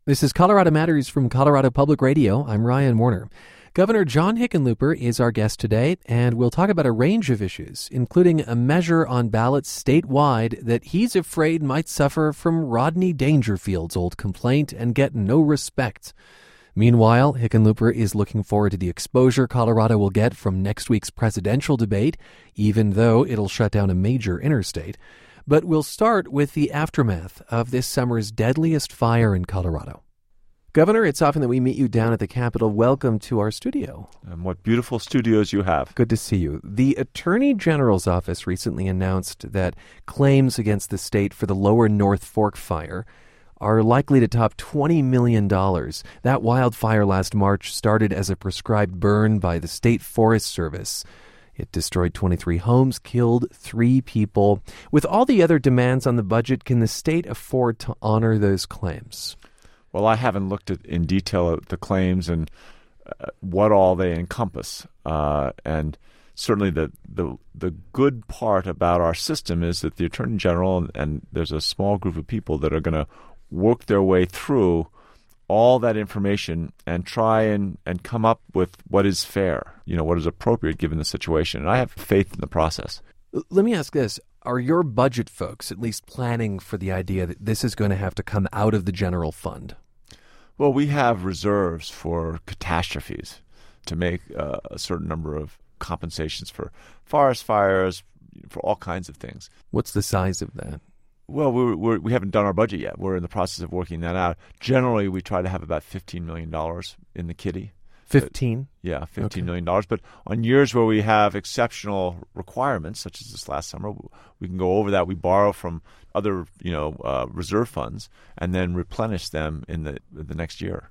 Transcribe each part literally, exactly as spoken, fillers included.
This is Colorado Matters from Colorado Public Radio. I'm Ryan Warner. Governor John Hickenlooper is our guest today, and we'll talk about a range of issues, including a measure on ballots statewide that he's afraid might suffer from Rodney Dangerfield's old complaint and get no respect. Meanwhile, Hickenlooper is looking forward to the exposure Colorado will get from next week's presidential debate, even though it'll shut down a major interstate. But we'll start with the aftermath of this summer's deadliest fire in Colorado. Governor, it's often that we meet you down at the Capitol. Welcome to our studio. And what beautiful studios you have. Good to see you. The Attorney General's office recently announced that claims against the state for the Lower North Fork fire are likely to top twenty million dollars. That wildfire last March started as a prescribed burn by the State Forest Service. It destroyed twenty-three homes, killed three people. With all the other demands on the budget, can the state afford to honor those claims? Well, I haven't looked at in detail at the claims and uh, what all they encompass. Uh, and certainly the, the the good part about our system is that the Attorney General, and, and there's a small group of people that are going to work their way through all that information and try and, and come up with what is fair, you know, what is appropriate given the situation. And I have faith in the process. Let me ask this. Are your budget folks at least planning for the idea that this is going to have to come out of the general fund? Well, we have reserves for catastrophes to make uh, a certain number of compensations for forest fires, for all kinds of things. What's the size of that? Well, we're, we're, we haven't done our budget yet. We're in the process of working that out. Generally, we try to have about fifteen million dollars in the kitty. fifteen? But, yeah, fifteen okay. million dollars. But on years where we have exceptional requirements, such as this last summer, we can go over that. We borrow from other, you know, uh, reserve funds and then replenish them in the the next year.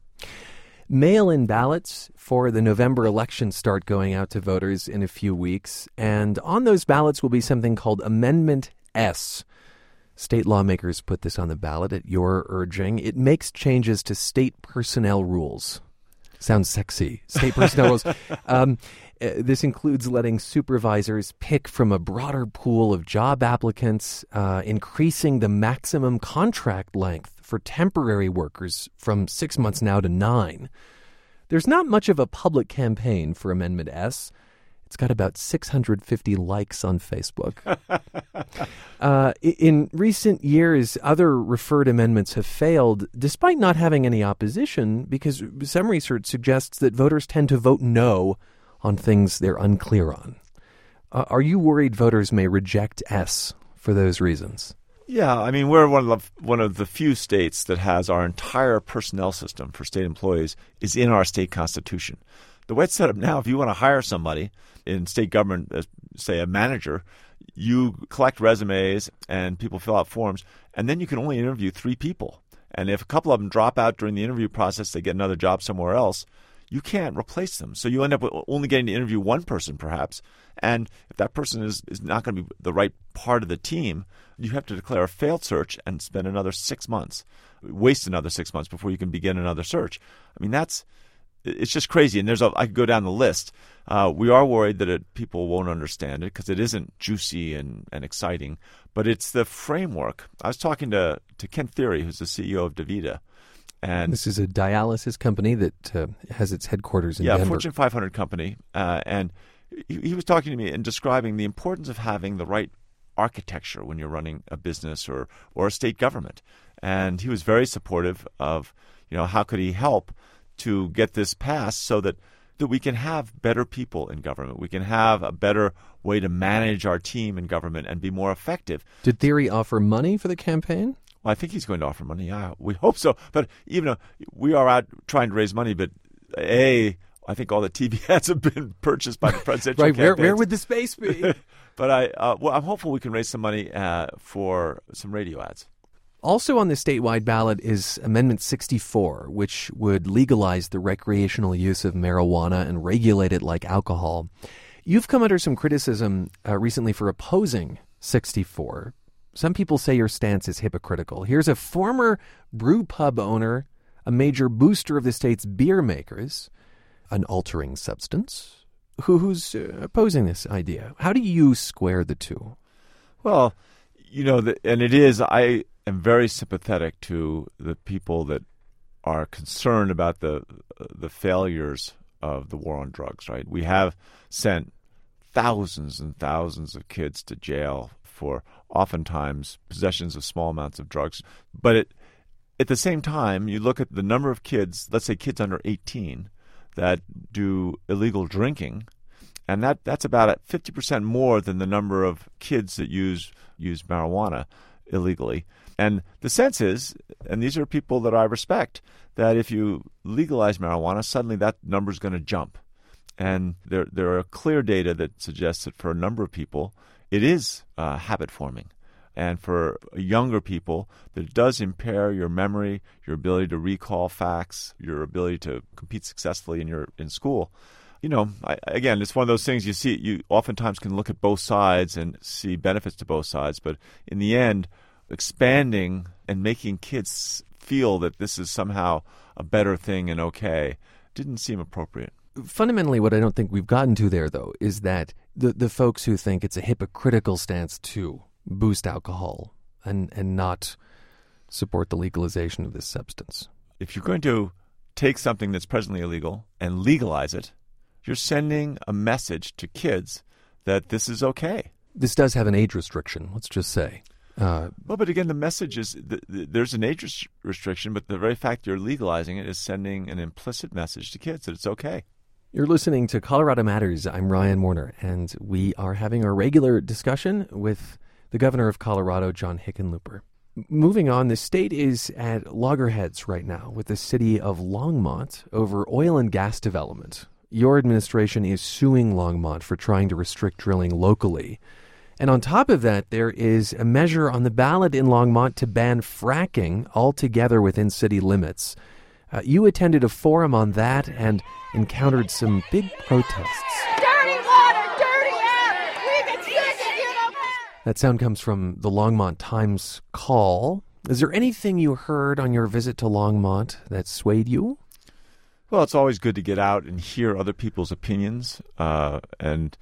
Mail-in ballots for the November election start going out to voters in a few weeks. And on those ballots will be something called Amendment S. State lawmakers put this on the ballot at your urging. It makes changes to state personnel rules. Sounds sexy. State personnel rules. Um, uh, this includes letting supervisors pick from a broader pool of job applicants, uh, increasing the maximum contract length for temporary workers from six months now to nine. There's not much of a public campaign for Amendment S. It's got about six hundred fifty likes on Facebook. uh, in recent years, other referred amendments have failed, despite not having any opposition, because some research suggests that voters tend to vote no on things they're unclear on. Uh, are you worried voters may reject S for those reasons? Yeah, I mean, we're one of the, one of the few states that has our entire personnel system for state employees is in our state constitution. The way it's set up now, if you want to hire somebody in state government, as, say a manager, you collect resumes and people fill out forms, and then you can only interview three people. And if a couple of them drop out during the interview process, they get another job somewhere else, you can't replace them. So you end up with only getting to interview one person perhaps. And if that person is, is not going to be the right part of the team, you have to declare a failed search and spend another six months, waste another six months before you can begin another search. I mean, that's It's just crazy, and there's a, I could go down the list. Uh, we are worried that it, people won't understand it because it isn't juicy and, and exciting, but it's the framework. I was talking to, to Ken Thiry, who's the C E O of DaVita. And this is a dialysis company that uh, has its headquarters in yeah, Denver. Yeah, Fortune five hundred company. Uh, and he, he was talking to me and describing the importance of having the right architecture when you're running a business or, or a state government. And he was very supportive of, you know, how could he help to get this passed so that, that we can have better people in government. We can have a better way to manage our team in government and be more effective. Did Thiry offer money for the campaign? Well, I think he's going to offer money. Yeah, we hope so. But even though we are out trying to raise money, but A, I think all the T V ads have been purchased by the presidential right, where, campaigns. where would the space be? But I, uh, well, I'm hopeful we can raise some money uh, for some radio ads. Also on the statewide ballot is Amendment sixty-four, which would legalize the recreational use of marijuana and regulate it like alcohol. You've come under some criticism uh, recently for opposing sixty-four. Some people say your stance is hypocritical. Here's a former brew pub owner, a major booster of the state's beer makers, an altering substance, who, who's uh, opposing this idea. How do you square the two? Well, you know, the, and it is, I am very sympathetic to the people that are concerned about the the failures of the war on drugs, right? We have sent thousands and thousands of kids to jail for oftentimes possessions of small amounts of drugs. But it, at the same time, you look at the number of kids, let's say kids under eighteen, that do illegal drinking, and that, that's about fifty percent more than the number of kids that use use marijuana illegally. And the sense is, and these are people that I respect, that if you legalize marijuana, suddenly that number is going to jump. And there there are clear data that suggests that for a number of people, it is uh, habit forming. And for younger people, that it does impair your memory, your ability to recall facts, your ability to compete successfully in your in school. You know, I, again, it's one of those things you see. You oftentimes can look at both sides and see benefits to both sides. But in the end, expanding and making kids feel that this is somehow a better thing and okay didn't seem appropriate. Fundamentally, what I don't think we've gotten to there, though, is that the, the folks who think it's a hypocritical stance to boost alcohol and, and not support the legalization of this substance. If you're going to take something that's presently illegal and legalize it, you're sending a message to kids that this is okay. This does have an age restriction, let's just say. Uh, well, but again, the message is th- th- there's an age res- restriction, but the very fact you're legalizing it is sending an implicit message to kids that it's okay. You're listening to Colorado Matters. I'm Ryan Warner, and we are having our regular discussion with the governor of Colorado, John Hickenlooper. Moving on, the state is at loggerheads right now with the city of Longmont over oil and gas development. Your administration is suing Longmont for trying to restrict drilling locally. And on top of that, there is a measure on the ballot in Longmont to ban fracking altogether within city limits. Uh, you attended a forum on that and encountered some big protests. Dirty water, dirty air. We get sick if you don't. That sound comes from the Longmont Times Call. Is there anything you heard on your visit to Longmont that swayed you? Well, it's always good to get out and hear other people's opinions uh, and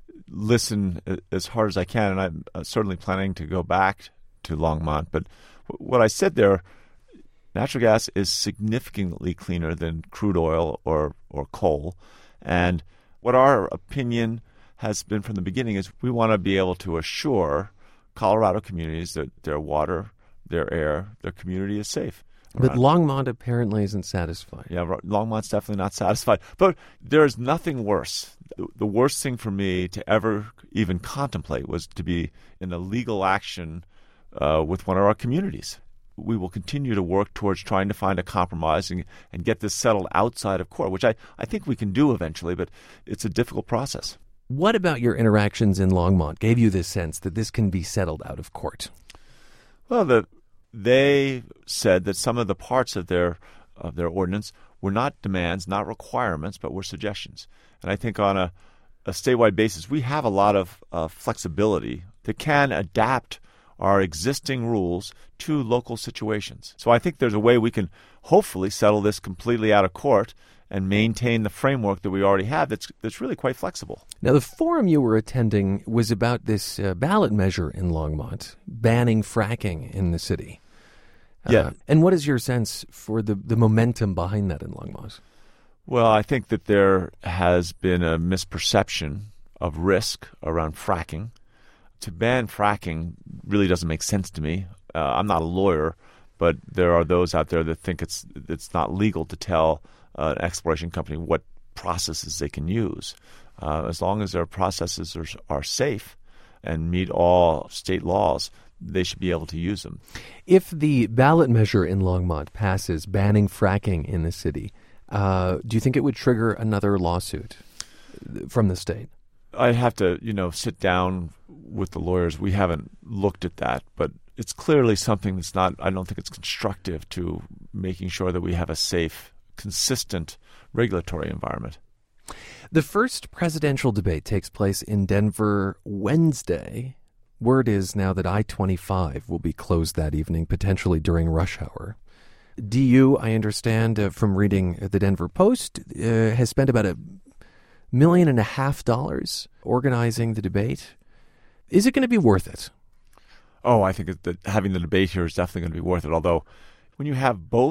listen as hard as I can. And I'm certainly planning to go back to Longmont. But what I said there, natural gas is significantly cleaner than crude oil or, or coal. And what our opinion has been from the beginning is we want to be able to assure Colorado communities that their water, their air, their community is safe. But Longmont apparently isn't satisfied. Yeah, Longmont's definitely not satisfied. But there's nothing worse. The worst thing for me to ever even contemplate was to be in a legal action uh, with one of our communities. We will continue to work towards trying to find a compromise and, and get this settled outside of court, which I, I think we can do eventually, but it's a difficult process. What about your interactions in Longmont gave you this sense that this can be settled out of court? Well, the they said that some of the parts of their of their ordinance were not demands, not requirements, but were suggestions. And I think on a, a statewide basis, we have a lot of uh, flexibility that can adapt our existing rules to local situations. So I think there's a way we can hopefully settle this completely out of court and maintain the framework that we already have that's that's really quite flexible. Now, the forum you were attending was about this uh, ballot measure in Longmont, banning fracking in the city. Yeah. Uh, and what is your sense for the, the momentum behind that in Longmont? Well, I think that there has been a misperception of risk around fracking. To ban fracking really doesn't make sense to me. Uh, I'm not a lawyer, but there are those out there that think it's it's not legal to tell uh, an exploration company what processes they can use. Uh, as long as their processes are, are safe and meet all state laws, they should be able to use them. If the ballot measure in Longmont passes banning fracking in the city, uh, do you think it would trigger another lawsuit from the state? I'd have to, you know, sit down with the lawyers. We haven't looked at that, but it's clearly something that's not, I don't think it's constructive to making sure that we have a safe, consistent regulatory environment. The first presidential debate takes place in Denver Wednesday. Word is now that I twenty-five will be closed that evening, potentially during rush hour. D U, I understand uh, from reading the Denver Post, uh, has spent about a million and a half dollars organizing the debate. Is it going to be worth it? Oh, I think that having the debate here is definitely going to be worth it. Although when you have both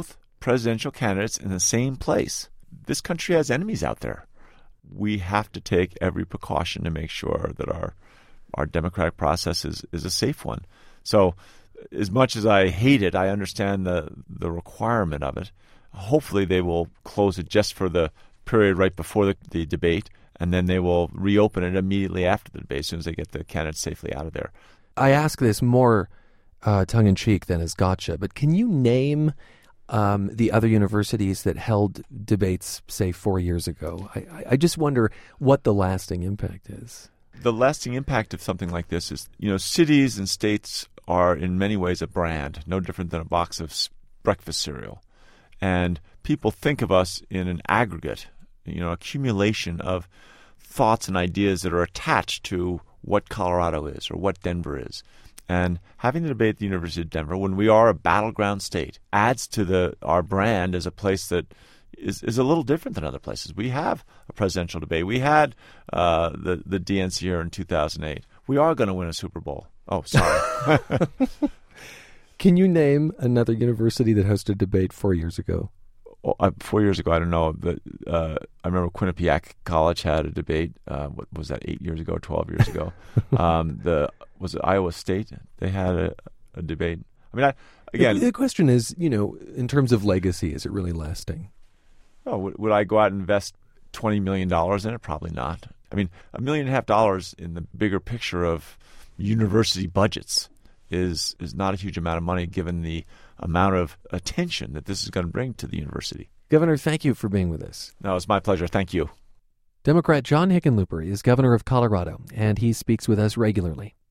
presidential candidates in the same place. This country has enemies out there. We have to take every precaution to make sure that our our democratic process is, is a safe one. So as much as I hate it, I understand the, the requirement of it. Hopefully they will close it just for the period right before the, the debate, and then they will reopen it immediately after the debate as soon as they get the candidates safely out of there. I ask this more uh, tongue-in-cheek than as gotcha, but can you name um, the other universities that held debates, say, four years ago? I, I just wonder what the lasting impact is. The lasting impact of something like this is, you know, cities and states are in many ways a brand, no different than a box of breakfast cereal. And people think of us in an aggregate, you know, accumulation of thoughts and ideas that are attached to what Colorado is or what Denver is. And having the debate at the University of Denver, when we are a battleground state, adds to the our brand as a place that is, is a little different than other places. We have a presidential debate. We had uh, the, the D N C here in two thousand eight. We are going to win a Super Bowl. Oh, sorry. Can you name another university that hosted a debate four years ago? Oh, uh, four years ago, I don't know. But uh, I remember Quinnipiac College had a debate. Uh, what was that? Eight years ago, twelve years ago. um, the was it Iowa State? They had a, a debate. I mean, I, again, the, the question is, you know, in terms of legacy, is it really lasting? Oh, would, would I go out and invest twenty million dollars in it? Probably not. I mean, a million and a half dollars in the bigger picture of university budgets is is not a huge amount of money given the amount of attention that this is going to bring to the university. Governor, thank you for being with us. No, it's my pleasure. Thank you. Democrat John Hickenlooper is governor of Colorado, and he speaks with us regularly.